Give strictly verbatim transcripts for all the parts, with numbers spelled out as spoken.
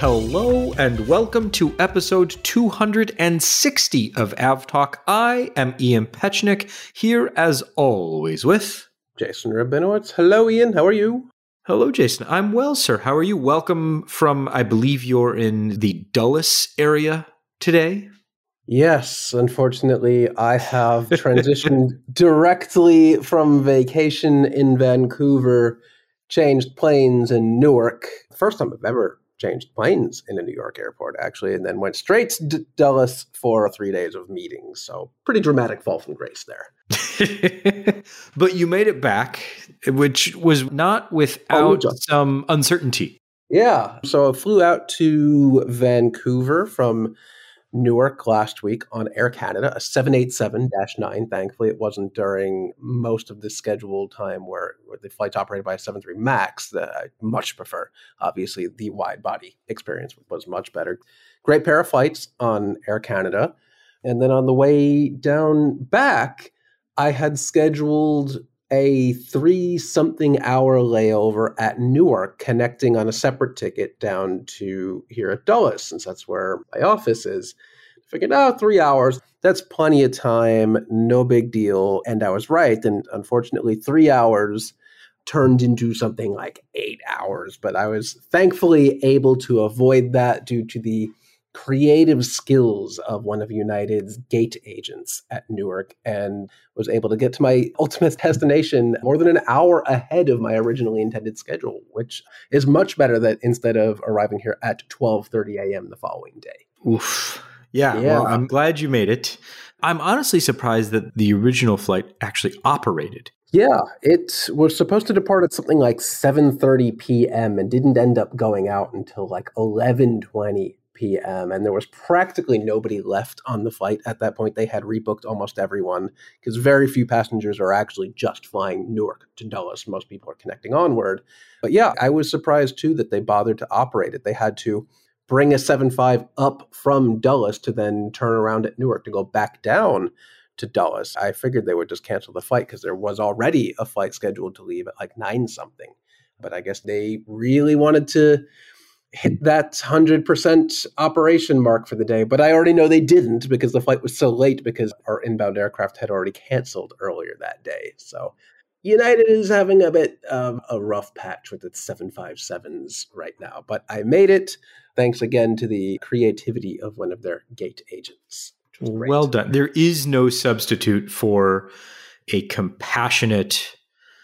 Hello and welcome to episode two hundred sixty of AvTalk. I am Ian Petchnick, here as always with... Jason Rabinowitz. Hello, Ian. How are you? Hello, Jason. I'm well, sir. How are you? Welcome from, I believe you're in the Dulles area today? Yes. Unfortunately, I have transitioned directly from vacation in Vancouver, changed planes in Newark. First time I've ever changed planes in a New York airport, actually, and then went straight to D- Dulles for three days of meetings. So pretty dramatic fall from grace there. But you made it back, which was not without oh, some uncertainty. Yeah. So I flew out to Vancouver from Newark last week on Air Canada, a seven eighty-seven dash nine. Thankfully, it wasn't during most of the scheduled time where, where the flight's operated by a seven three MAX that I much prefer. Obviously, the wide-body experience was much better. Great pair of flights on Air Canada. And then on the way down back, I had scheduled a three-something hour layover at Newark, connecting on a separate ticket down to here at Dulles, since that's where my office is. I figured, oh, three hours, that's plenty of time, no big deal. And I was right. And unfortunately, three hours turned into something like eight hours. But I was thankfully able to avoid that due to the creative skills of one of United's gate agents at Newark, and was able to get to my ultimate destination more than an hour ahead of my originally intended schedule, which is much better than instead of arriving here at twelve thirty a.m. the following day. Oof. Yeah, yeah. Well, I'm glad you made it. I'm honestly surprised that the original flight actually operated. Yeah, it was supposed to depart at something like seven thirty p.m. and didn't end up going out until like eleven twenty p.m. And there was practically nobody left on the flight at that point. They had rebooked almost everyone because very few passengers are actually just flying Newark to Dulles. Most people are connecting onward. But yeah, I was surprised too that they bothered to operate it. They had to bring a seven five up from Dulles to then turn around at Newark to go back down to Dulles. I figured they would just cancel the flight because there was already a flight scheduled to leave at like nine something. But I guess they really wanted to hit that one hundred percent operation mark for the day. But I already know they didn't because the flight was so late because our inbound aircraft had already canceled earlier that day. So United is having a bit of a rough patch with its seven fifty-sevens right now. But I made it thanks again to the creativity of one of their gate agents. Well done. There is no substitute for a compassionate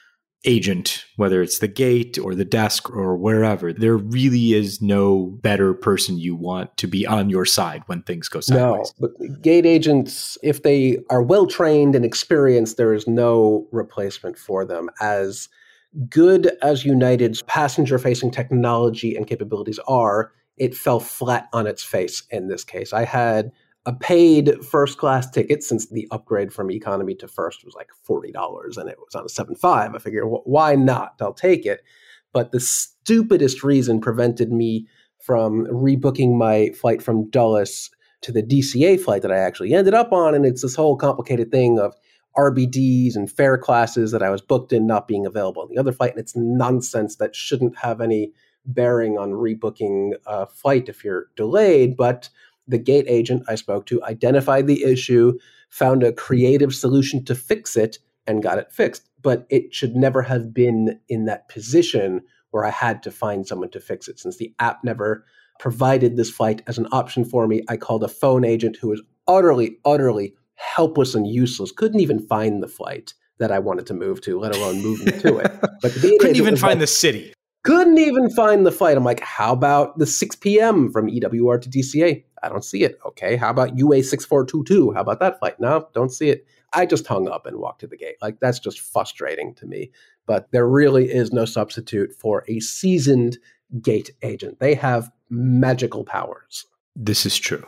agent, whether it's the gate or the desk or wherever. There really is no better person you want to be on your side when things go sideways. No, but gate agents, if they are well trained and experienced, there is no replacement for them. As good as United's passenger-facing technology and capabilities are, it fell flat on its face in this case. I had a paid first-class ticket, since the upgrade from economy to first was like forty dollars and it was on a seven five. I figured, well, why not? I'll take it. But the stupidest reason prevented me from rebooking my flight from Dulles to the D C A flight that I actually ended up on. And it's this whole complicated thing of R B Ds and fare classes that I was booked in not being available on the other flight. And it's nonsense that shouldn't have any bearing on rebooking a flight if you're delayed. But the gate agent I spoke to identified the issue, found a creative solution to fix it, and got it fixed. But it should never have been in that position where I had to find someone to fix it. Since the app never provided this flight as an option for me, I called a phone agent who was utterly, utterly helpless and useless, couldn't even find the flight that I wanted to move to, let alone move me to it. But the couldn't even find like, the city. Couldn't even find the flight. I'm like, how about the six p.m. from E W R to D C A? I don't see it. Okay, how about U A six four two two? How about that flight? No, don't see it. I just hung up and walked to the gate. Like, that's just frustrating to me. But there really is no substitute for a seasoned gate agent. They have magical powers. This is true.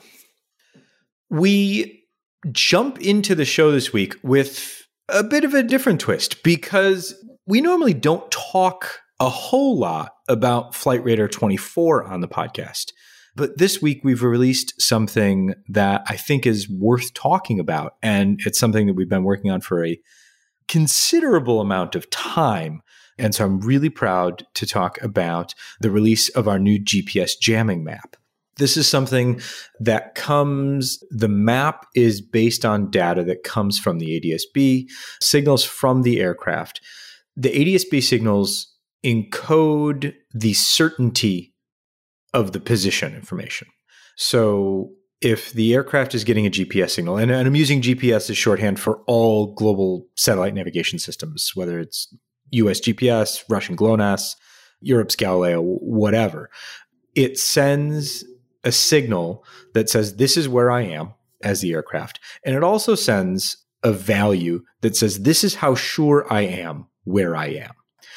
We jump into the show this week with a bit of a different twist because we normally don't talk a whole lot about Flight Radar twenty-four on the podcast. But this week we've released something that I think is worth talking about. And it's something that we've been working on for a considerable amount of time. And so I'm really proud to talk about the release of our new G P S jamming map. This is something that comes, the map is based on data that comes from the A D S B, signals from the aircraft. The A D S B signals encode the certainty of the position information. So if the aircraft is getting a G P S signal, and, and I'm using G P S as shorthand for all global satellite navigation systems, whether it's U S G P S, Russian GLONASS, Europe's Galileo, whatever, it sends a signal that says, this is where I am as the aircraft. And it also sends a value that says, this is how sure I am where I am.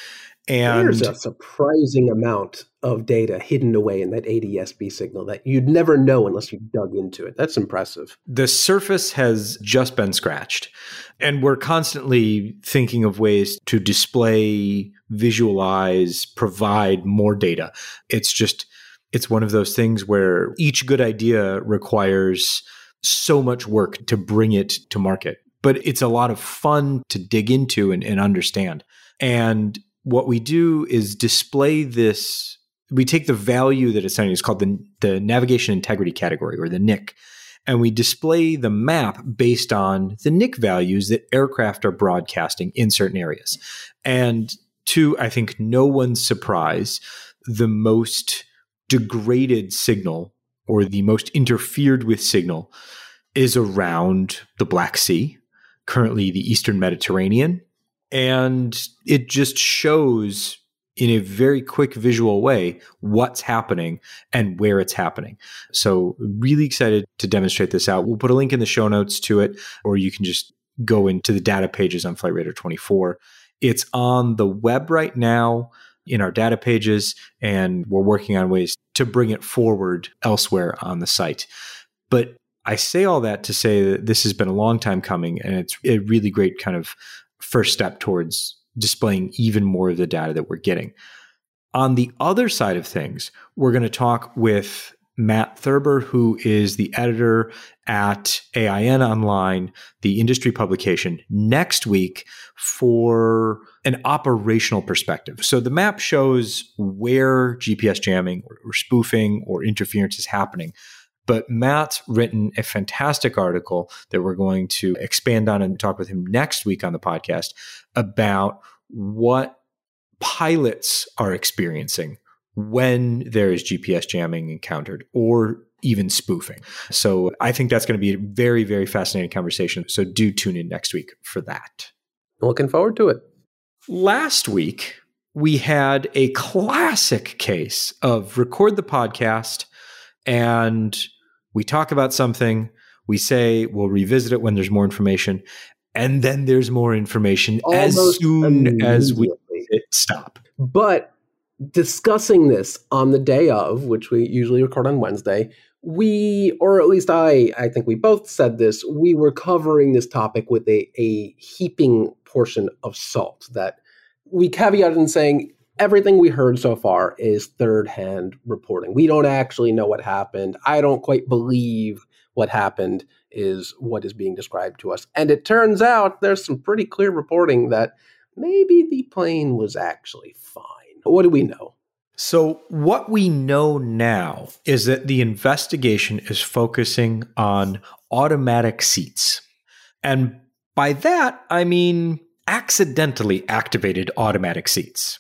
And there's a surprising amount of data hidden away in that A D S B signal that you'd never know unless you dug into it. That's impressive. The surface has just been scratched. And we're constantly thinking of ways to display, visualize, provide more data. It's just, it's one of those things where each good idea requires so much work to bring it to market. But it's a lot of fun to dig into and, and understand. And what we do is display this, we take the value that it's sending, it's called the, the navigation integrity category, or the N I C, and we display the map based on the N I C values that aircraft are broadcasting in certain areas. And to, I think, no one's surprise, the most degraded signal, or the most interfered with signal, is around the Black Sea, currently the Eastern Mediterranean. And it just shows in a very quick visual way what's happening and where it's happening. So really excited to demonstrate this out. We'll put a link in the show notes to it, or you can just go into the data pages on Flight Radar twenty-four. It's on the web right now in our data pages, and we're working on ways to bring it forward elsewhere on the site. But I say all that to say that this has been a long time coming, and it's a really great kind of first step towards displaying even more of the data that we're getting. On the other side of things, we're going to talk with Matt Thurber, who is the editor at A I N Online, the industry publication, next week for an operational perspective. So the map shows where G P S jamming or, or spoofing or interference is happening. But Matt's written a fantastic article that we're going to expand on and talk with him next week on the podcast about what pilots are experiencing when there is G P S jamming encountered, or even spoofing. So I think that's going to be a very, very fascinating conversation. So do tune in next week for that. Looking forward to it. Last week, we had a classic case of record the podcast, and we talk about something, we say we'll revisit it when there's more information, and then there's more information Almost as soon as we hit stop. But discussing this on the day of, which we usually record on Wednesday, we, or at least I, I think we both said this, we were covering this topic with a, a heaping portion of salt, that we caveated in saying, everything we heard so far is third-hand reporting. We don't actually know what happened. I don't quite believe what happened is what is being described to us. And it turns out there's some pretty clear reporting that maybe the plane was actually fine. What do we know? So what we know now is that the investigation is focusing on automatic seats. And by that, I mean accidentally activated automatic seats.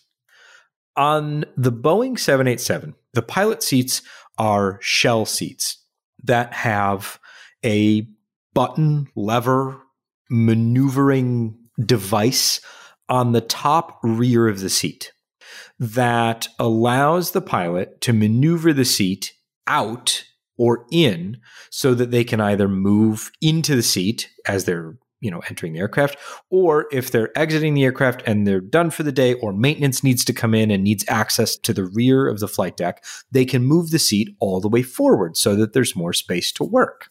On the Boeing seven eighty-seven, the pilot seats are shell seats that have a button, lever, maneuvering device on the top rear of the seat that allows the pilot to maneuver the seat out or in so that they can either move into the seat as they're you know, entering the aircraft, or if they're exiting the aircraft and they're done for the day, or maintenance needs to come in and needs access to the rear of the flight deck, they can move the seat all the way forward so that there's more space to work.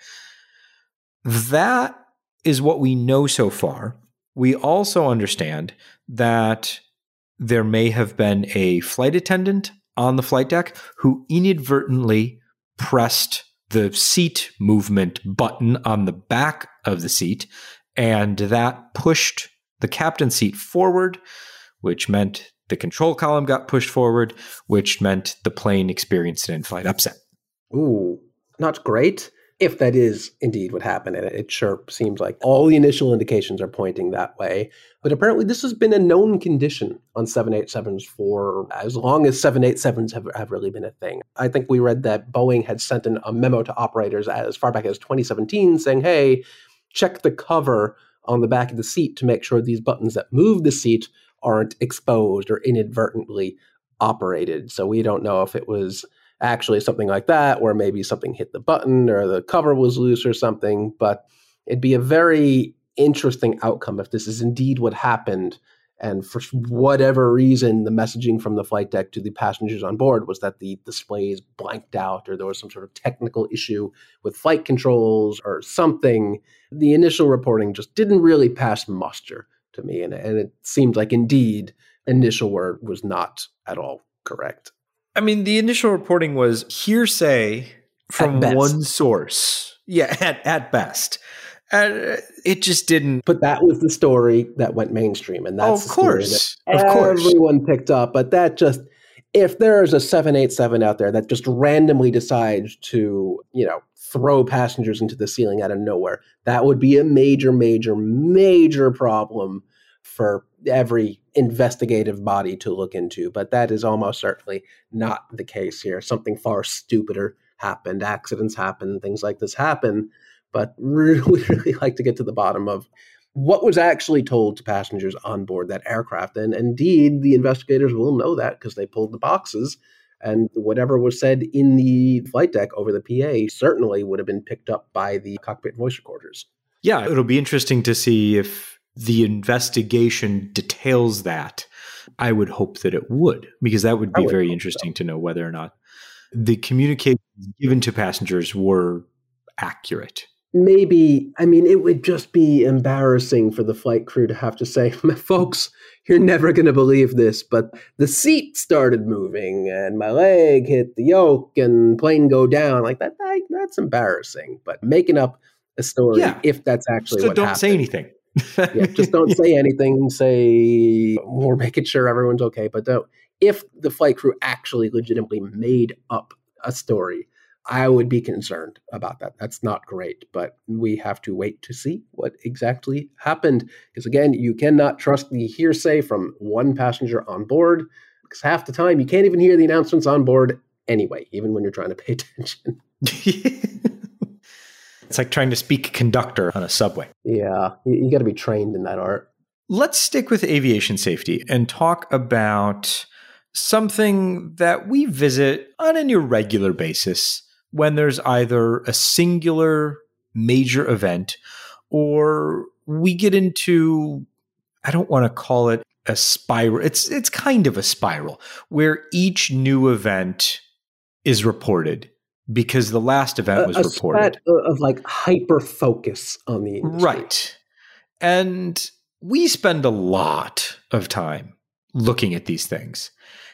That is what we know so far. We also understand that there may have been a flight attendant on the flight deck who inadvertently pressed the seat movement button on the back of the seat, and that pushed the captain's seat forward, which meant the control column got pushed forward, which meant the plane experienced an in-flight upset. Ooh, not great. If that is indeed what happened, and it sure seems like all the initial indications are pointing that way. But apparently this has been a known condition on seven eighty-sevens for as long as seven eighty-sevens have, have really been a thing. I think we read that Boeing had sent in a memo to operators as far back as twenty seventeen saying, hey, check the cover on the back of the seat to make sure these buttons that move the seat aren't exposed or inadvertently operated. So we don't know if it was actually something like that, or maybe something hit the button or the cover was loose or something. But it'd be a very interesting outcome if this is indeed what happened. And for whatever reason, the messaging from the flight deck to the passengers on board was that the displays blanked out or there was some sort of technical issue with flight controls or something. The initial reporting just didn't really pass muster to me. And, and it seemed like indeed initial word was not at all correct. I mean, the initial reporting was hearsay from one source. Yeah, at, at best. Uh, it just didn't. But that was the story that went mainstream. And that's oh, of the story course. that of course. everyone picked up. But that just, if there's a seven eighty-seven out there that just randomly decides to, you know, throw passengers into the ceiling out of nowhere, that would be a major, major, major problem for every investigative body to look into. But that is almost certainly not the case here. Something far stupider happened. Accidents happen. Things like this happen. But really, really like to get to the bottom of what was actually told to passengers on board that aircraft. And indeed, the investigators will know that because they pulled the boxes. And whatever was said in the flight deck over the P A certainly would have been picked up by the cockpit voice recorders. Yeah, it'll be interesting to see if the investigation details that. I would hope that it would, because that would be would very interesting so. to know whether or not the communications given to passengers were accurate. Maybe, I mean, it would just be embarrassing for the flight crew to have to say, folks, you're never going to believe this, but the seat started moving and my leg hit the yoke and plane go down. Like that, that that's embarrassing. But making up a story, yeah. if that's actually so what don't happened. say anything. yeah, just don't say anything. Say we're making sure everyone's okay. But don't, if the flight crew actually legitimately made up a story, I would be concerned about that. That's not great, but we have to wait to see what exactly happened. Because again, you cannot trust the hearsay from one passenger on board, because half the time you can't even hear the announcements on board anyway, even when you're trying to pay attention. It's like trying to speak conductor on a subway. Yeah, you, you got to be trained in that art. Let's stick with aviation safety and talk about something that we visit on an irregular basis when there's either a singular major event or we get into, I don't want to call it a spiral. It's it's kind of a spiral where each new event is reported because the last event was a, a reported. Of, of like hyper focus on the industry. Right. And we spend a lot of time looking at these things.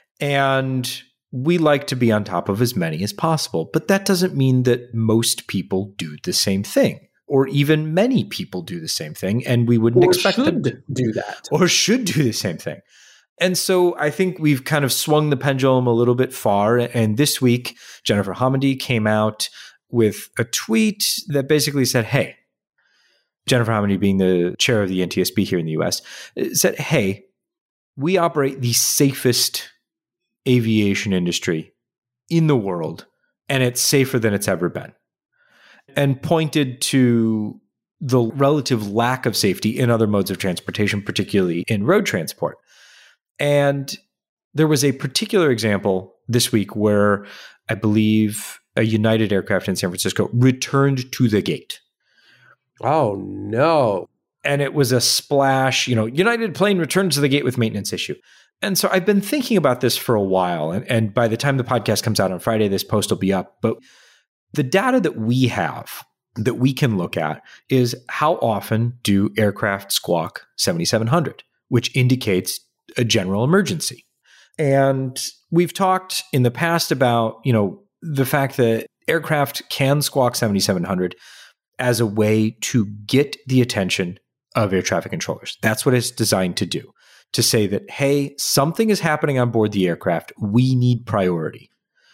And we like to be on top of as many as possible, but that doesn't mean that most people do the same thing, or even many people do the same thing, and we wouldn't or expect them to do that. Or should do the same thing. And so I think we've kind of swung the pendulum a little bit far, and this week, Jennifer Homendy came out with a tweet that basically said, hey, Jennifer Homendy being the chair of the N T S B here in the U S, said, hey, we operate the safest aviation industry in the world, and it's safer than it's ever been, and pointed to the relative lack of safety in other modes of transportation, particularly in road transport. And there was a particular example this week where I believe a United aircraft in San Francisco returned to the gate. Oh, no. And it was a splash, you know, United plane returned to the gate with maintenance issue. And so I've been thinking about this for a while, and, and by the time the podcast comes out on Friday, this post will be up. But the data that we have that we can look at is how often do aircraft squawk seventy-seven hundred, which indicates a general emergency. And we've talked in the past about, you know, the fact that aircraft can squawk seventy-seven hundred as a way to get the attention of air traffic controllers. That's what it's designed to do, to say that, hey, something is happening on board the aircraft. We need priority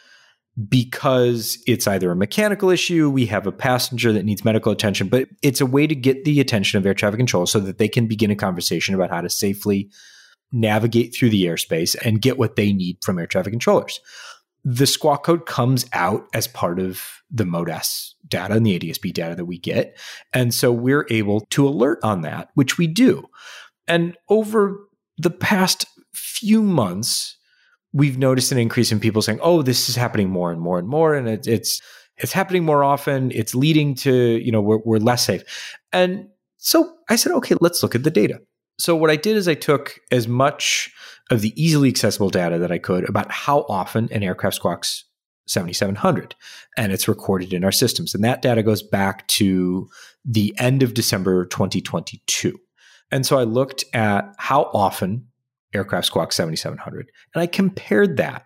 because it's either a mechanical issue, we have a passenger that needs medical attention, but it's a way to get the attention of air traffic control so that they can begin a conversation about how to safely navigate through the airspace and get what they need from air traffic controllers. The squawk code comes out as part of the MODAS data and the A D S B data that we get. And so we're able to alert on that, which we do. And over the past few months, we've noticed an increase in people saying, oh, this is happening more and more and more. And it, it's it's happening more often. It's leading to, you know, we're, we're less safe. And so I said, okay, let's look at the data. So what I did is I took as much of the easily accessible data that I could about how often an aircraft squawks seventy-seven hundred, and it's recorded in our systems. And that data goes back to the end of December twenty twenty-two. And so I looked at how often aircraft squawk seventy-seven hundred, and I compared that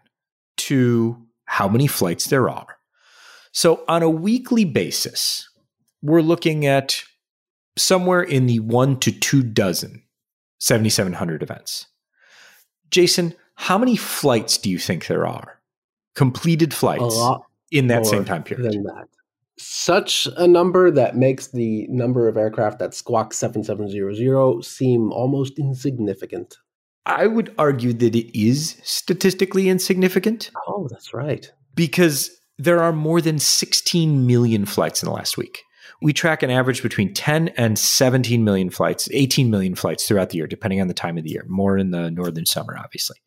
to how many flights there are. So on a weekly basis, we're looking at somewhere in the one to two dozen seventy-seven hundred events. Jason, how many flights do you think there are? Completed flights in that same time period? Than that. Such a number that makes the number of aircraft that squawk seventy-seven hundred seem almost insignificant. I would argue that it is statistically insignificant. Oh, that's right. Because there are more than sixteen million flights in the last week. We track an average between ten and seventeen million flights, eighteen million flights throughout the year, depending on the time of the year, more in the northern summer, obviously.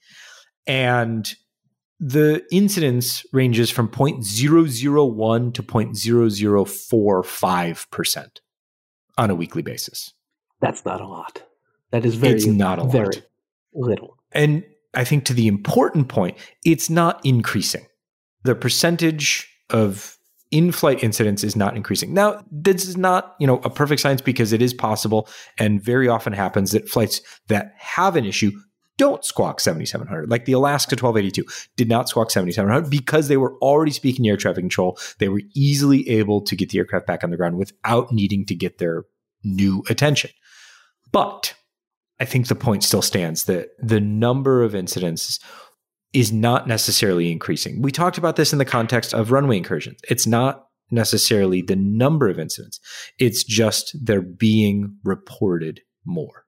And the incidence ranges from zero point zero zero one to zero point zero zero four five percent on a weekly basis. That's not a lot. That is very, it's not a very lot. little. And I think to the important point, it's not increasing. The percentage of in-flight incidents is not increasing. Now, this is not, you know, a perfect science because it is possible and very often happens that flights that have an issue don't squawk seventy-seven hundred. Like the Alaska twelve eighty-two did not squawk seventy-seven hundred because they were already speaking air traffic control. They were easily able to get the aircraft back on the ground without needing to get their new attention. But I think the point still stands that the number of incidents is not necessarily increasing. We talked about this in the context of runway incursions. It's not necessarily the number of incidents. It's just they're being reported more.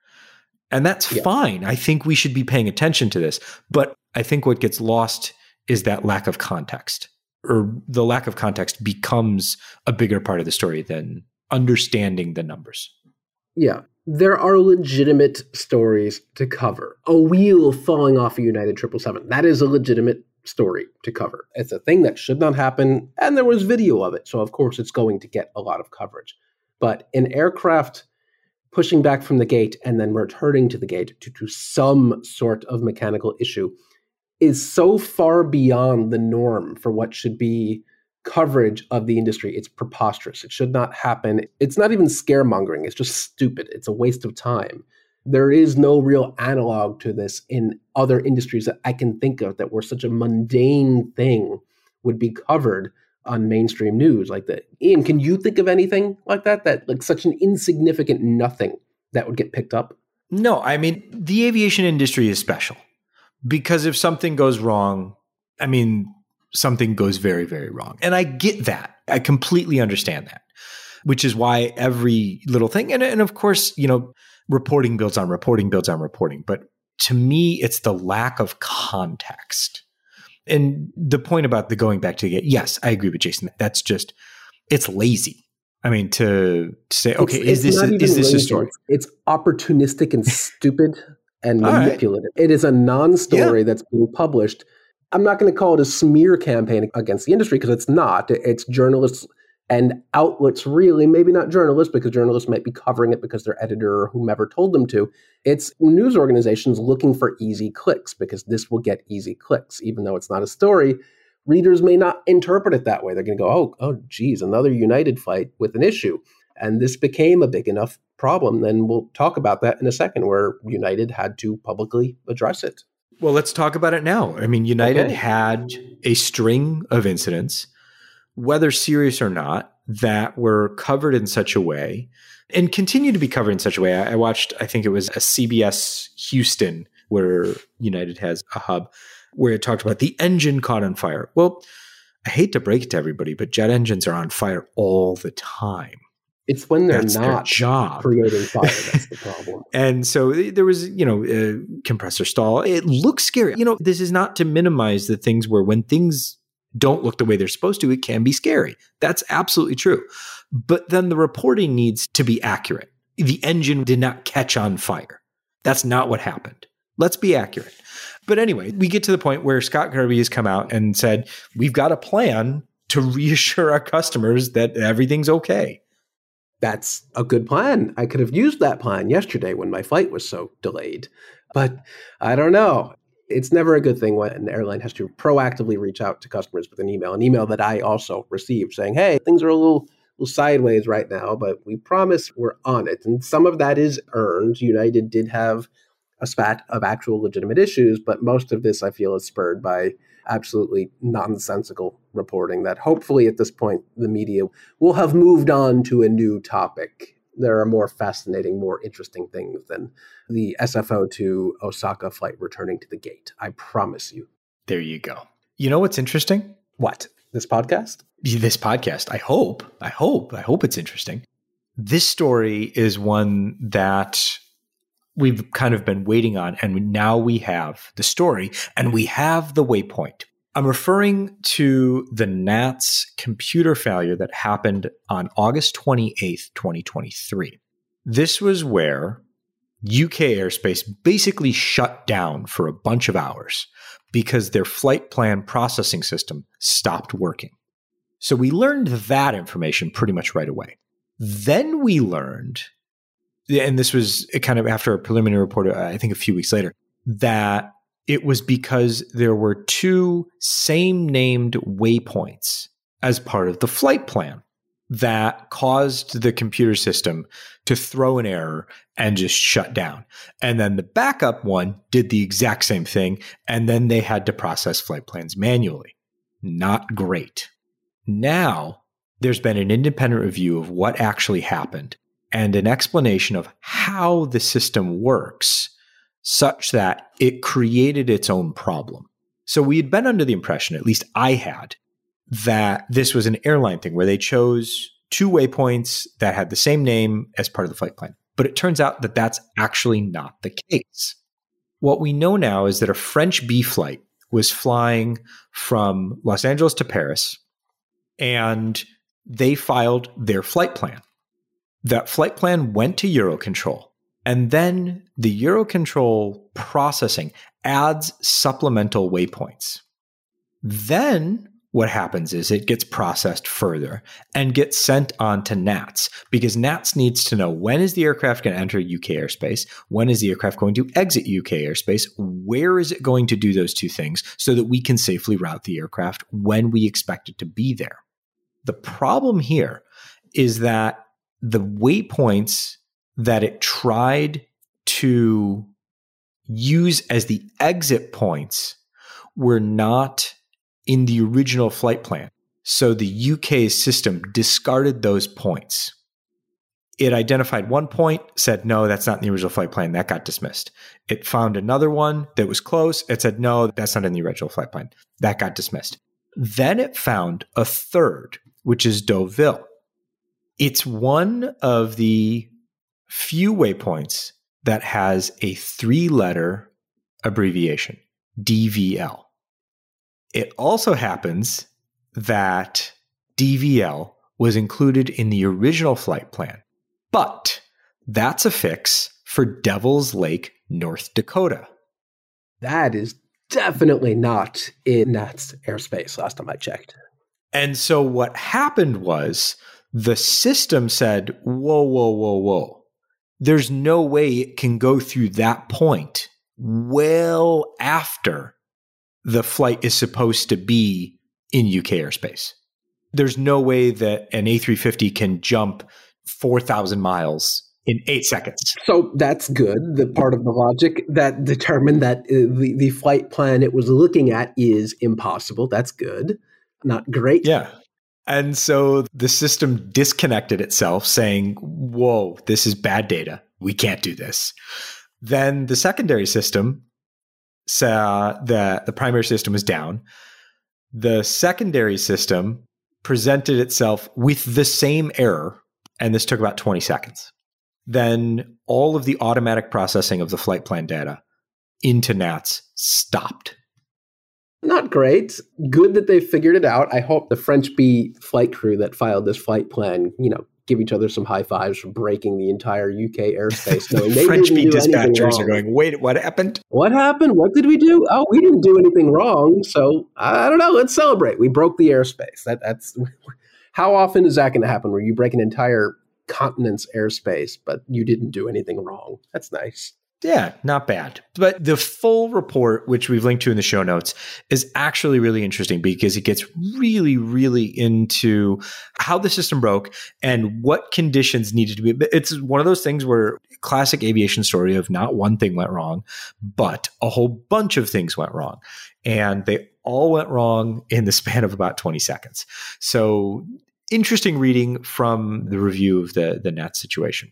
And that's yeah. fine. I think we should be paying attention to this. But I think what gets lost is that lack of context, or the lack of context becomes a bigger part of the story than understanding the numbers. Yeah. There are legitimate stories to cover. A wheel falling off a United triple seven. That is a legitimate story to cover. It's a thing that should not happen, and there was video of it, so of course it's going to get a lot of coverage. But an aircraft pushing back from the gate and then returning to the gate due to some sort of mechanical issue is so far beyond the norm for what should be coverage of the industry. It's preposterous. It should not happen. It's not even scaremongering. It's just stupid. It's a waste of time. There is no real analog to this in other industries that I can think of that where such a mundane thing would be covered on mainstream news like that. Ian, can you think of anything like that? That like such an insignificant nothing that would get picked up? No, I mean, the aviation industry is special because if something goes wrong, I mean, something goes very, very wrong. And I get that. I completely understand that, which is why every little thing, and, and of course, you know, reporting builds on reporting builds on reporting. But to me, it's the lack of context. And the point about the going back to the, yes, I agree with Jason. That's just, it's lazy. I mean, to, to say, okay, it's, is it's this a, is this lazy. a story? It's opportunistic and stupid and manipulative. Right. It is a non-story yeah. that's being published. I'm not going to call it a smear campaign against the industry because it's not. It's journalists and outlets, really, maybe not journalists, because journalists might be covering it because their editor or whomever told them to. It's news organizations looking for easy clicks because this will get easy clicks. Even though it's not a story, readers may not interpret it that way. They're going to go, oh, oh, geez, another United flight with an issue. And this became a big enough problem. Then we'll talk about that in a second, where United had to publicly address it. Well, let's talk about it now. I mean, United okay. had a string of incidents whether serious or not, that were covered in such a way and continue to be covered in such a way. I, I watched, I think it was a C B S Houston where United has a hub where it talked about the engine caught on fire. Well, I hate to break it to everybody, but jet engines are on fire all the time. It's when they're That's not their job. creating fire that's the problem. And so there was, you know, a compressor stall. It looks scary. You know, this is not to minimize the things where when things don't look the way they're supposed to, it can be scary. That's absolutely true. But then the reporting needs to be accurate. The engine did not catch on fire. That's not what happened. Let's be accurate. But anyway, we get to the point where Scott Kirby has come out and said, we've got a plan to reassure our customers that everything's okay. That's a good plan. I could have used that plan yesterday when my flight was so delayed. But I don't know. It's never a good thing when an airline has to proactively reach out to customers with an email, an email that I also received saying, hey, things are a little, little sideways right now, but we promise we're on it. And some of that is earned. United did have a spat of actual legitimate issues, but most of this I feel is spurred by absolutely nonsensical reporting that hopefully at this point the media will have moved on to a new topic. There are more fascinating, more interesting things than the S F O to Osaka flight returning to the gate. I promise you. There you go. You know what's interesting? What? This podcast? This podcast. I hope. I hope. I hope it's interesting. This story is one that we've kind of been waiting on, and now we have the story and we have the waypoint. I'm referring to the N A T S computer failure that happened on August twenty-eighth, twenty twenty-three. This was where U K airspace basically shut down for a bunch of hours because their flight plan processing system stopped working. So we learned that information pretty much right away. Then we learned, and this was kind of after a preliminary report, I think a few weeks later, that it was because there were two same named waypoints as part of the flight plan that caused the computer system to throw an error and just shut down. And then the backup one did the exact same thing, and then they had to process flight plans manually. Not great. Now, there's been an independent review of what actually happened and an explanation of how the system works such that it created its own problem. So we had been under the impression, at least I had, that this was an airline thing where they chose two waypoints that had the same name as part of the flight plan. But it turns out that that's actually not the case. What we know now is that a French B flight was flying from Los Angeles to Paris, and they filed their flight plan. That flight plan went to Eurocontrol, and then the Eurocontrol processing adds supplemental waypoints. Then what happens is it gets processed further and gets sent on to N A T S, because N A T S needs to know when is the aircraft going to enter U K airspace, when is the aircraft going to exit U K airspace, where is it going to do those two things so that we can safely route the aircraft when we expect it to be there. The problem here is that the waypoints that it tried to use as the exit points were not in the original flight plan. So the U K system discarded those points. It identified one point, said, no, that's not in the original flight plan. That got dismissed. It found another one that was close. It said, no, that's not in the original flight plan. That got dismissed. Then it found a third, which is Deauville. It's one of the few waypoints that has a three-letter abbreviation, D V L. It also happens that D V L was included in the original flight plan, but that's a fix for Devil's Lake, North Dakota. That is definitely not in N A T S airspace last time I checked. And so what happened was the system said, whoa, whoa, whoa, whoa. There's no way it can go through that point well after the flight is supposed to be in U K airspace. There's no way that an A three fifty can jump four thousand miles in eight seconds. So that's good. The part of the logic that determined that uh, the, the flight plan it was looking at is impossible. That's good. Not great. Yeah. And so the system disconnected itself, saying, whoa, this is bad data. We can't do this. Then the secondary system saw that the primary system was down. The secondary system presented itself with the same error, and this took about twenty seconds. Then all of the automatic processing of the flight plan data into N A T S stopped. Not great. Good that they figured it out. I hope the French B flight crew that filed this flight plan, you know, give each other some high fives for breaking the entire U K airspace. The they French B do dispatchers are going, wait, what happened? What happened? What did we do? Oh, we didn't do anything wrong. So I don't know. Let's celebrate. We broke the airspace. That, that's how often is that going to happen where you break an entire continent's airspace, but you didn't do anything wrong? That's nice. Yeah, not bad. But the full report, which we've linked to in the show notes, is actually really interesting because it gets really, really into how the system broke and what conditions needed to be. It's one of those things where classic aviation story of not one thing went wrong, but a whole bunch of things went wrong. And they all went wrong in the span of about twenty seconds. So interesting reading from the review of the, the N A T situation.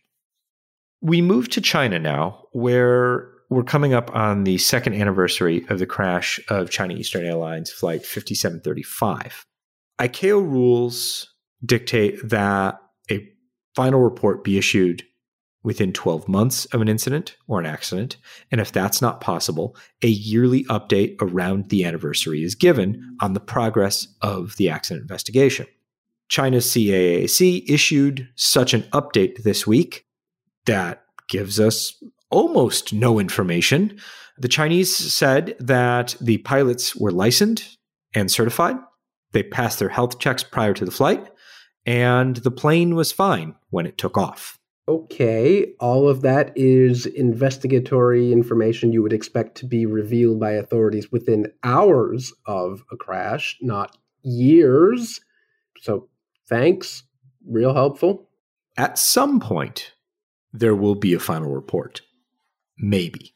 We move to China now, where we're coming up on the second anniversary of the crash of China Eastern Airlines Flight fifty-seven thirty-five. I C A O rules dictate that a final report be issued within twelve months of an incident or an accident, and if that's not possible, a yearly update around the anniversary is given on the progress of the accident investigation. China's C A A C issued such an update this week that gives us almost no information. The Chinese said that the pilots were licensed and certified. They passed their health checks prior to the flight, and the plane was fine when it took off. Okay, all of that is investigatory information you would expect to be revealed by authorities within hours of a crash, not years. So thanks, real helpful. At some point, there will be a final report. Maybe.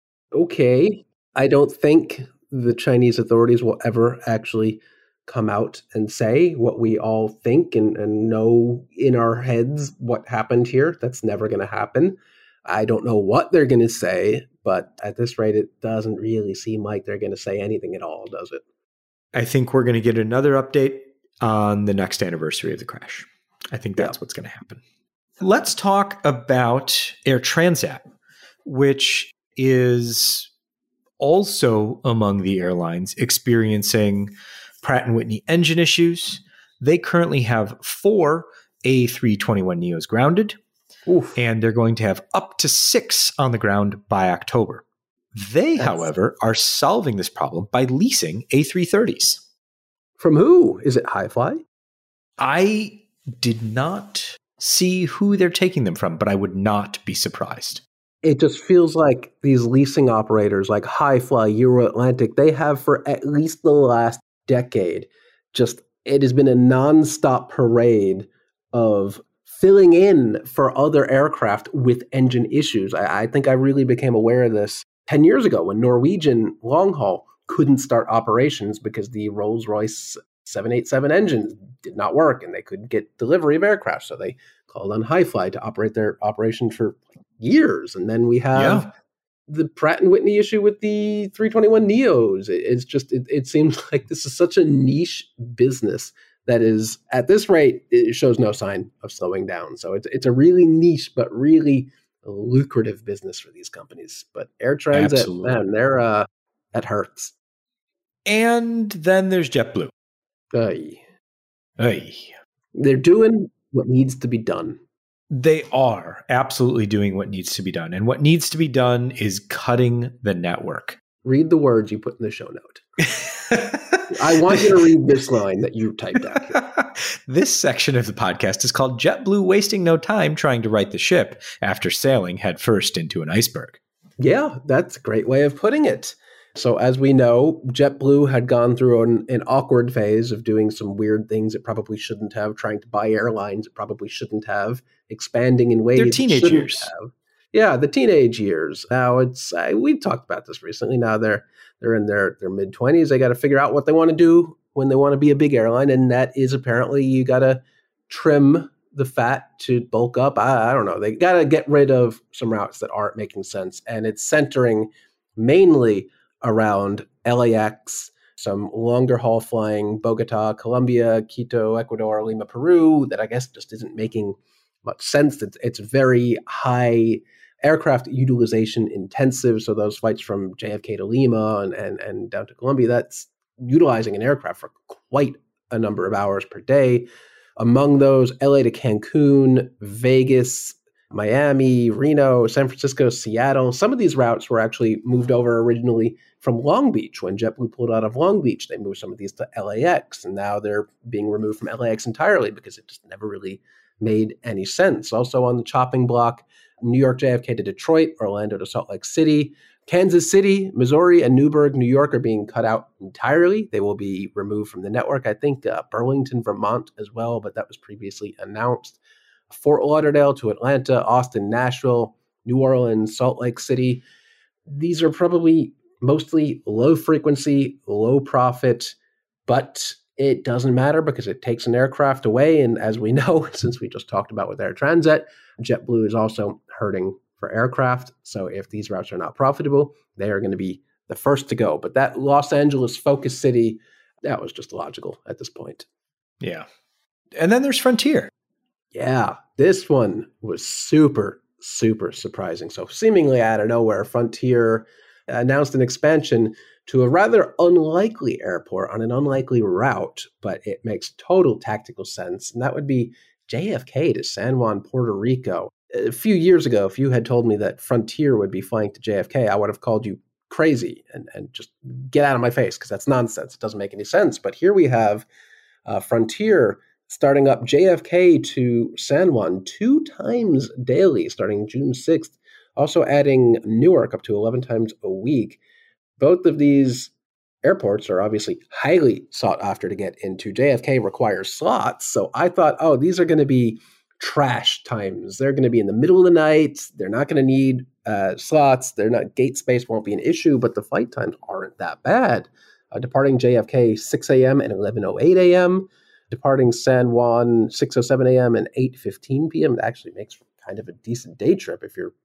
Okay. I don't think the Chinese authorities will ever actually come out and say what we all think and, and know in our heads what happened here. That's never going to happen. I don't know what they're going to say, but at this rate, it doesn't really seem like they're going to say anything at all, does it? I think we're going to get another update on the next anniversary of the crash. I think that's yeah. what's going to happen. Let's talk about Air Transat, which is also among the airlines experiencing Pratt and Whitney engine issues. They currently have four A three twenty-one neos grounded, Oof. and they're going to have up to six on the ground by October. They, That's... however, are solving this problem by leasing A three thirties. From who? Is it Hi-Fly? I did not see who they're taking them from, but I would not be surprised. It just feels like these leasing operators like Hi-Fly, Euro Atlantic, they have for at least the last decade, just it has been a nonstop parade of filling in for other aircraft with engine issues. I, I think I really became aware of this ten years ago when Norwegian long haul couldn't start operations because the Rolls-Royce seven eighty-seven engines did not work and they couldn't get delivery of aircraft. So they called on Hi-Fly to operate their operation for years. And then we have yeah. the Pratt and Whitney issue with the three twenty-one neos. It's just, it, it seems like this is such a niche business that is, at this rate, it shows no sign of slowing down. So it's, it's a really niche, but really lucrative business for these companies. But Air Transat, man, they're, uh, that hurts. And then there's JetBlue. Aye. Aye. They're doing what needs to be done. They are absolutely doing what needs to be done. And what needs to be done is cutting the network. Read the words you put in the show note. I want you to read this line that you typed out here. This section of the podcast is called JetBlue Wasting No Time Trying to Right the Ship After Sailing Headfirst into an Iceberg. Yeah, that's a great way of putting it. So as we know, JetBlue had gone through an, an awkward phase of doing some weird things it probably shouldn't have, trying to buy airlines it probably shouldn't have, expanding in ways Their teenage it shouldn't years. have. Yeah, the teenage years. Now it's uh, we've talked about this recently. Now they're they're in their their mid twenties. They got to figure out what they want to do when they want to be a big airline, and that is apparently you got to trim the fat to bulk up. I, I don't know. They got to get rid of some routes that aren't making sense, and it's centering mainly around L A X, some longer haul flying, Bogota, Colombia, Quito, Ecuador, Lima, Peru, that I guess just isn't making much sense. It's, it's very high aircraft utilization intensive. So those flights from J F K to Lima and, and, and down to Colombia, that's utilizing an aircraft for quite a number of hours per day. Among those, L A to Cancun, Vegas, Miami, Reno, San Francisco, Seattle. Some of these routes were actually moved over originally from Long Beach. When JetBlue pulled out of Long Beach, they moved some of these to L A X, and now they're being removed from L A X entirely because it just never really made any sense. Also on the chopping block, New York J F K to Detroit, Orlando to Salt Lake City, Kansas City, Missouri, and Newburgh, New York are being cut out entirely. They will be removed from the network. I think uh, Burlington, Vermont as well, but that was previously announced. Fort Lauderdale to Atlanta, Austin, Nashville, New Orleans, Salt Lake City. These are probably mostly low frequency, low profit, but it doesn't matter because it takes an aircraft away. And as we know, since we just talked about with Air Transat, JetBlue is also hurting for aircraft. So if these routes are not profitable, they are going to be the first to go. But that Los Angeles focus city, that was just logical at this point. Yeah. And then there's Frontier. Yeah, this one was super, super surprising. So seemingly out of nowhere, Frontier announced an expansion to a rather unlikely airport on an unlikely route, but it makes total tactical sense. And that would be J F K to San Juan, Puerto Rico. A few years ago, if you had told me that Frontier would be flying to J F K, I would have called you crazy and, and just get out of my face because that's nonsense. It doesn't make any sense. But here we have uh, Frontier starting up J F K to San Juan two times daily starting June sixth, also adding Newark up to eleven times a week. Both of these airports are obviously highly sought after to get into. J F K requires slots, so I thought, oh, these are going to be trash times. They're going to be in the middle of the night. They're not going to need uh, slots. They're not gate space won't be an issue, but the flight times aren't that bad. Uh, departing J F K six a.m. and eleven oh eight a.m., departing San Juan six oh seven a.m. and eight fifteen p.m. It actually makes kind of a decent day trip if you're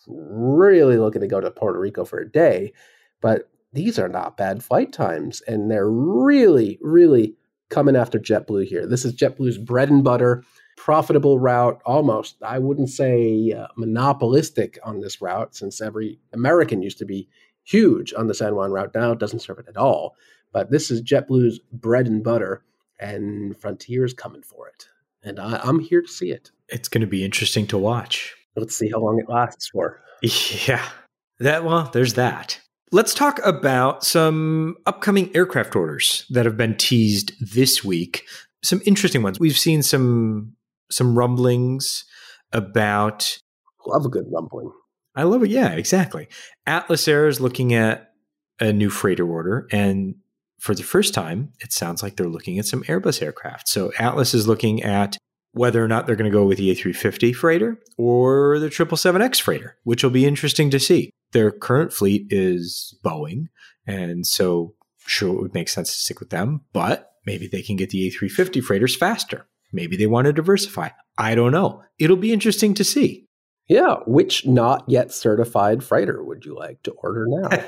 really looking to go to Puerto Rico for a day. But these are not bad flight times, and they're really, really coming after JetBlue here. This is JetBlue's bread and butter, profitable route, almost, I wouldn't say uh, monopolistic on this route, since every American used to be huge on the San Juan route. Now it doesn't serve it at all. But this is JetBlue's bread and butter, and Frontier is coming for it. And I, I'm here to see it. It's going to be interesting to watch. Let's see how long it lasts for. Yeah. That well, there's that. Let's talk about some upcoming aircraft orders that have been teased this week. Some interesting ones. We've seen some some rumblings about... Love a good rumbling. I love it. Yeah, exactly. Atlas Air is looking at a new freighter order, and for the first time, it sounds like they're looking at some Airbus aircraft. So Atlas is looking at whether or not they're going to go with the A three fifty freighter or the triple seven X freighter, which will be interesting to see. Their current fleet is Boeing, and so sure, it would make sense to stick with them, but maybe they can get the A three fifty freighters faster. Maybe they want to diversify. I don't know. It'll be interesting to see. Yeah. Which not yet certified freighter would you like to order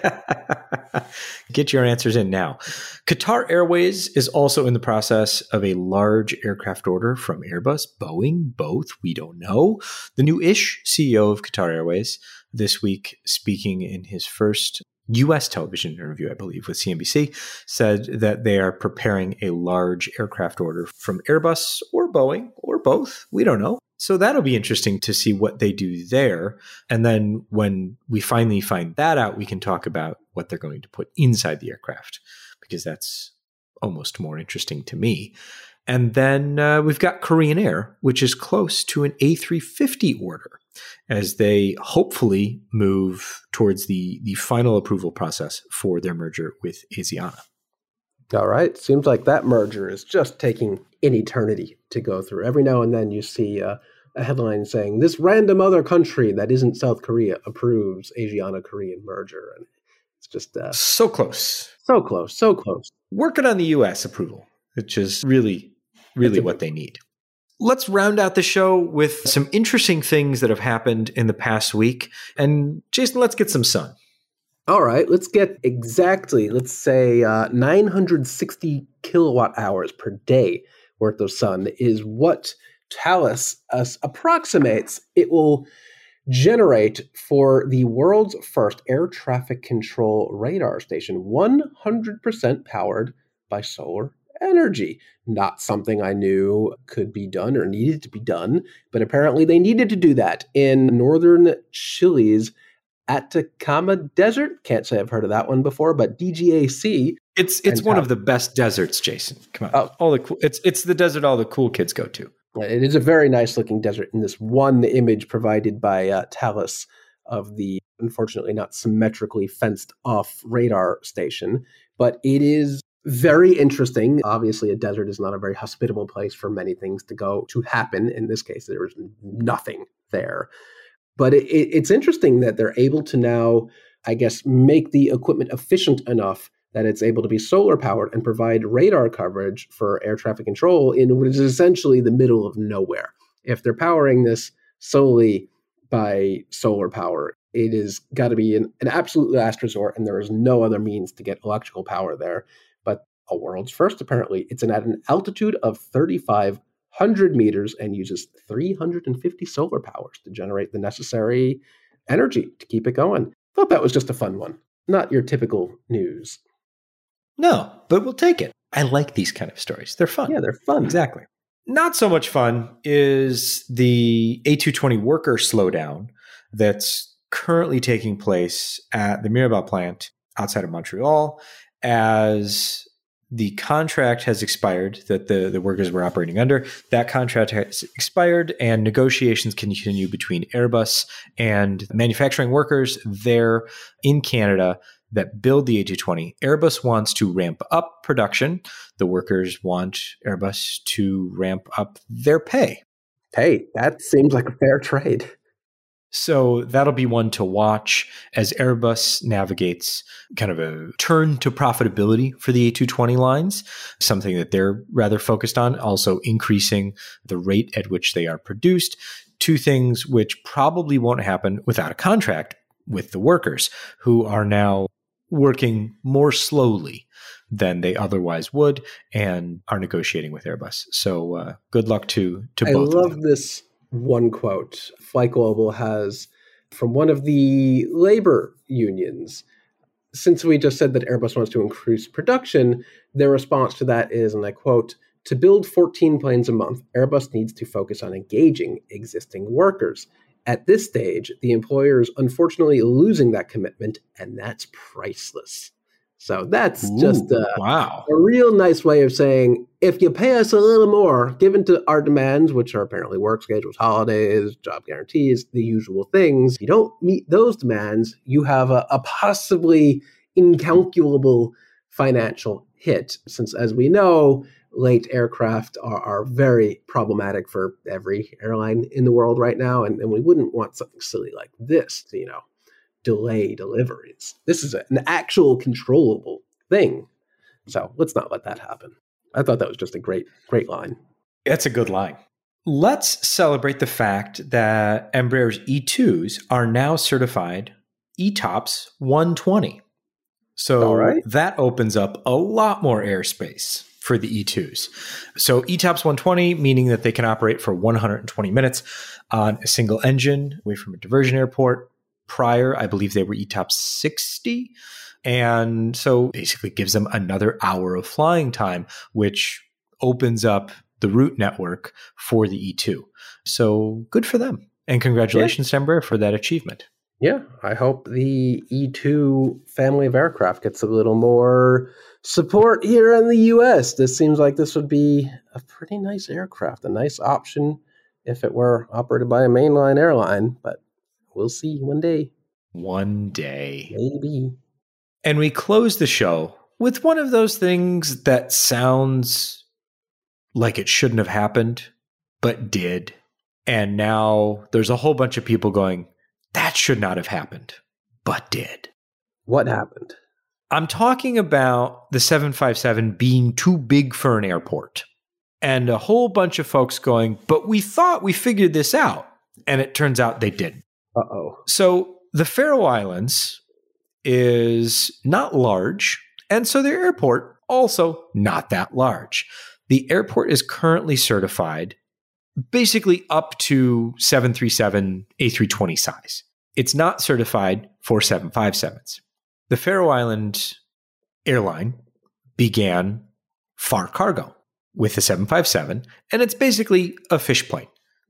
now? Get your answers in now. Qatar Airways is also in the process of a large aircraft order from Airbus, Boeing, both. We don't know. The new-ish C E O of Qatar Airways this week, speaking in his first U S television interview, I believe, with C N B C, said that they are preparing a large aircraft order from Airbus or Boeing or both. We don't know. So that'll be interesting to see what they do there. And then when we finally find that out, we can talk about what they're going to put inside the aircraft, because that's almost more interesting to me. And then uh, we've got Korean Air, which is close to an A three fifty order, as they hopefully move towards the, the final approval process for their merger with Asiana. All right. Seems like that merger is just taking an eternity to go through. Every now and then you see uh, a headline saying, this random other country that isn't South Korea approves Asiana-Korean merger. And It's just uh, so close. So close, so close. Working on the U S approval, which is really, really what they need. Let's round out the show with some interesting things that have happened in the past week. And Jason, let's get some sun. All right, let's get exactly, let's say uh, nine hundred sixty kilowatt hours per day worth of sun is what Thales uh, approximates it will generate for the world's first air traffic control radar station, one hundred percent powered by solar energy. Not something I knew could be done or needed to be done, but apparently they needed to do that in northern Chile's Atacama Desert. Can't say I've heard of that one before, but D G A C. It's it's one of the best deserts, Jason. Come on, oh. all the cool, it's it's the desert all the cool kids go to. It is a very nice looking desert in this one image provided by uh, Thales of the unfortunately not symmetrically fenced off radar station. But it is very interesting. Obviously, a desert is not a very hospitable place for many things to go to happen. In this case, there was nothing there. But it, it, it's interesting that they're able to now, I guess, make the equipment efficient enough that it's able to be solar powered and provide radar coverage for air traffic control in what is essentially the middle of nowhere. If they're powering this solely by solar power, it has got to be an, an absolute last resort, and there is no other means to get electrical power there. But a world's first, apparently. It's an, at an altitude of thirty-five hundred meters and uses three hundred fifty solar powers to generate the necessary energy to keep it going. Thought that was just a fun one. Not your typical news. No, but we'll take it. I like these kind of stories. They're fun. Yeah, they're fun. Exactly. Not so much fun is the A two twenty worker slowdown that's currently taking place at the Mirabel plant outside of Montreal as the contract has expired that the, the workers were operating under. That contract has expired and negotiations continue between Airbus and manufacturing workers there in Canada that build the A two twenty. Airbus wants to ramp up production. The workers want Airbus to ramp up their pay. Hey, that seems like a fair trade. So that'll be one to watch as Airbus navigates kind of a turn to profitability for the A two twenty lines, something that they're rather focused on, also increasing the rate at which they are produced. Two things which probably won't happen without a contract with the workers, who are now working more slowly than they otherwise would and are negotiating with Airbus. So uh, good luck to, to I both love of them. This one quote Flight Global has from one of the labor unions. Since we just said that Airbus wants to increase production, their response to that is, and I quote, "To build fourteen planes a month, Airbus needs to focus on engaging existing workers. At this stage, the employer is unfortunately losing that commitment, and that's priceless." So that's Ooh, just a, wow. a real nice way of saying, if you pay us a little more, given to our demands, which are apparently work schedules, holidays, job guarantees, the usual things, you don't meet those demands, you have a, a possibly incalculable financial hit. Since, as we know, late aircraft are, are very problematic for every airline in the world right now, and, and we wouldn't want something silly like this to, you know, delay deliveries. This is a, an actual controllable thing. So let's not let that happen. I thought that was just a great, great line. That's a good line. Let's celebrate the fact that Embraer's E twos are now certified E TOPS one twenty. So right. That opens up a lot more airspace for the E twos. So E TOPS one twenty, meaning that they can operate for one hundred twenty minutes on a single engine away from a diversion airport. Prior, I believe they were E TOPS sixty. And so basically gives them another hour of flying time, which opens up the route network for the E two. So good for them. And congratulations, yeah. to Embraer, for that achievement. Yeah, I hope the E two family of aircraft gets a little more support here in the U S. This seems like this would be a pretty nice aircraft, a nice option if it were operated by a mainline airline, but we'll see one day. One day. Maybe. And we close the show with one of those things that sounds like it shouldn't have happened, but did. And now there's a whole bunch of people going, that should not have happened, but did. What happened? I'm talking about the seven fifty-seven being too big for an airport. And a whole bunch of folks going, but we thought we figured this out. And it turns out they didn't. Uh-oh. So the Faroe Islands is not large. And so their airport also not that large. The airport is currently certified basically up to seven thirty-seven A three twenty size. It's not certified for seven fifty-sevens. The Faroe Island airline began Far Cargo with the seven fifty-seven, and it's basically a fish plane.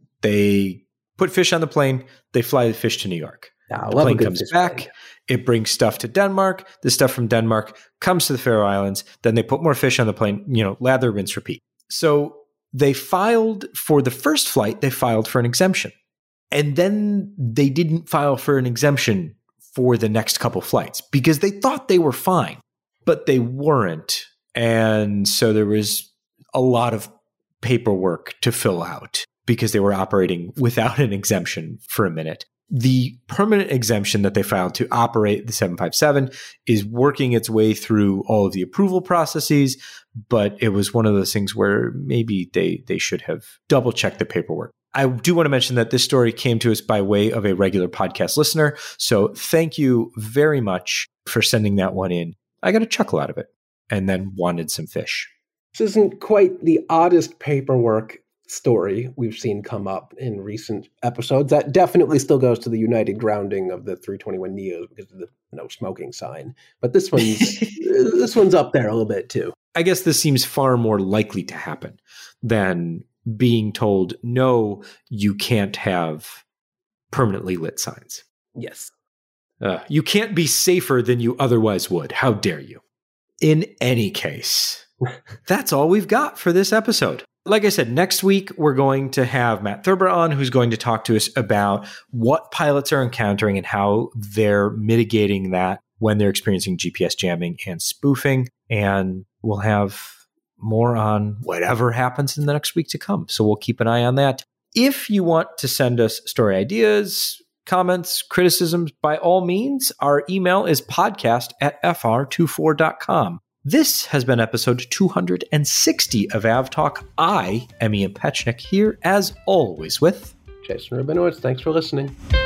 They put fish on the plane, they fly the fish to New York. Yeah, the plane comes back, plane. It brings stuff to Denmark, the stuff from Denmark comes to the Faroe Islands, then they put more fish on the plane, you know, lather, rinse, repeat. So they filed for the first flight, they filed for an exemption. And then they didn't file for an exemption for the next couple flights because they thought they were fine, but they weren't. And so there was a lot of paperwork to fill out because they were operating without an exemption for a minute. The permanent exemption that they filed to operate the seven fifty-seven is working its way through all of the approval processes, but it was one of those things where maybe they, they should have double checked the paperwork. I do want to mention that this story came to us by way of a regular podcast listener. So thank you very much for sending that one in. I got a chuckle out of it and then wanted some fish. This isn't quite the oddest paperwork story we've seen come up in recent episodes. That definitely still goes to the United grounding of the three twenty-one neos because of the no smoking sign. But this one's this one's up there a little bit too. I guess this seems far more likely to happen than being told, no, you can't have permanently lit signs. Yes. Uh, you can't be safer than you otherwise would. How dare you? In any case, that's all we've got for this episode. Like I said, next week, we're going to have Matt Thurber on, who's going to talk to us about what pilots are encountering and how they're mitigating that when they're experiencing G P S jamming and spoofing. And we'll have more on whatever happens in the next week to come. So we'll keep an eye on that. If you want to send us story ideas, comments, criticisms, by all means, our email is podcast at f r twenty-four dot com. This has been episode two hundred sixty of AvTalk. I am Ian Petchnick here, as always, with Jason Rabinowitz. Thanks for listening.